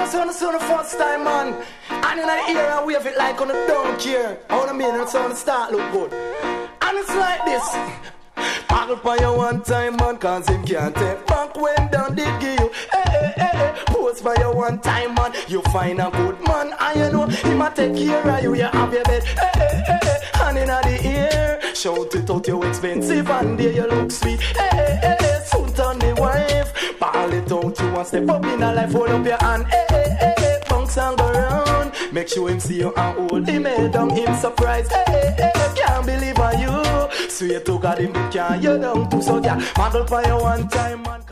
just wanna see the first time, man. And in the ear, I wave it like on a don't care. I wanna mean that's how the start look good. And it's like this. Paddle for you one time, man, cause him can't take back when down did give you. Hey, hey, hey, pose for you one time, man. You find a good man, and you know him a take care of you. You have your bed, hey, hey, hey, hey. And in the ear, shout it out, you expensive, and there you look sweet. Hey, hey, hey, hey. Soon turn the wife, ball it out, you want step up in a life, hold up your hand. Hey, hey, hey, hey. Bounce and go round, make sure him see you and hold him head down, him surprised. Hey, hey, hey, can't believe on you. Swear to God, him can't you down too, so yeah, model for you one time, man.